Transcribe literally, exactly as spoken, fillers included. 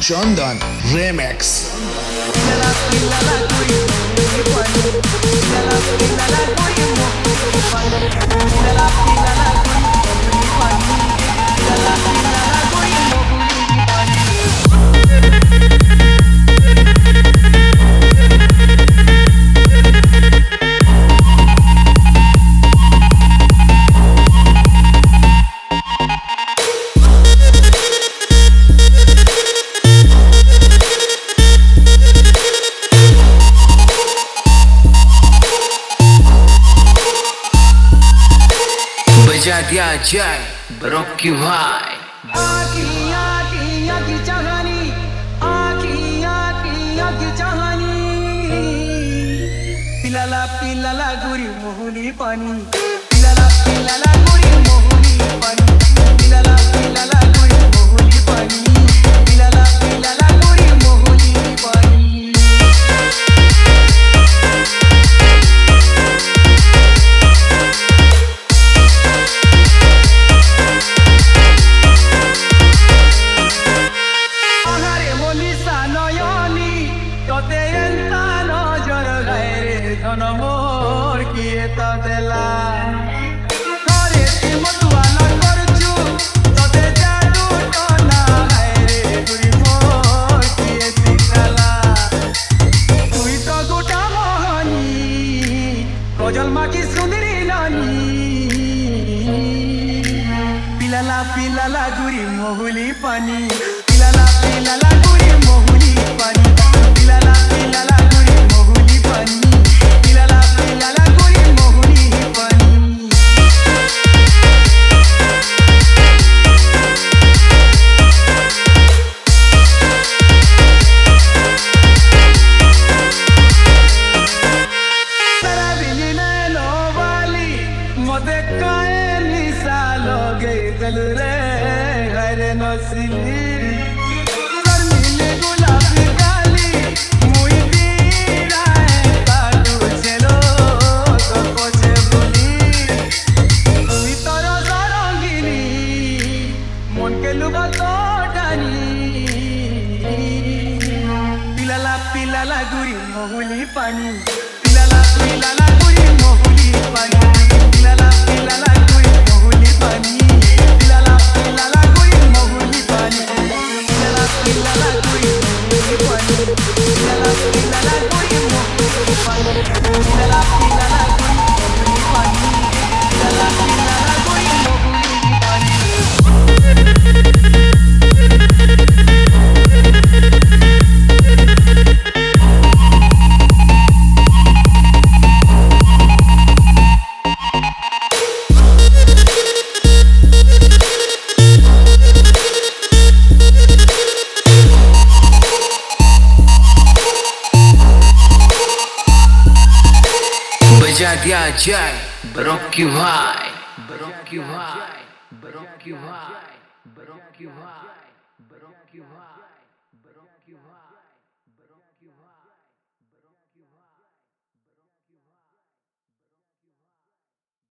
Chandan Remix. बजा दिया जाए बरोकी भाई। आखियाँ आखियाँ की चाहनी, आखियाँ आखियाँ की चाहनी, पिलाला पिलाला गुरी मोहनी पानी, पिलाला पिलाला गुरी मोहनी पानी, पिलाला पिलाला गुरी मोहनी पानी, पिलाला पिलाला गुरी मोहनी पानी। Amor quieta de la Kare ti matwala karchu tote jadu tona haire guri mor kiye sikala tui to gota mohani kojal ma ki sundari nani pilala pilala guri mohuli pani pilala pilala guri mohuli pani pilala pilala guri mohuli pani pilala pilala guri mohuli pani tera diline no wali mote kae misalo ge dil re ghaire nasili pilala guri mohuli pani pilala pilala guri mohuli pani pilala pilala guri mohuli pani pilala pilala guri mohuli pani pilala pilala guri mohuli pani pilala pilala guri mohuli pani pilala pilala guri mohuli pani pilala pilala guri mohuli pani बजा दिया जाए बरोकी भाई, बरोकी भाई, बरोकी भाई।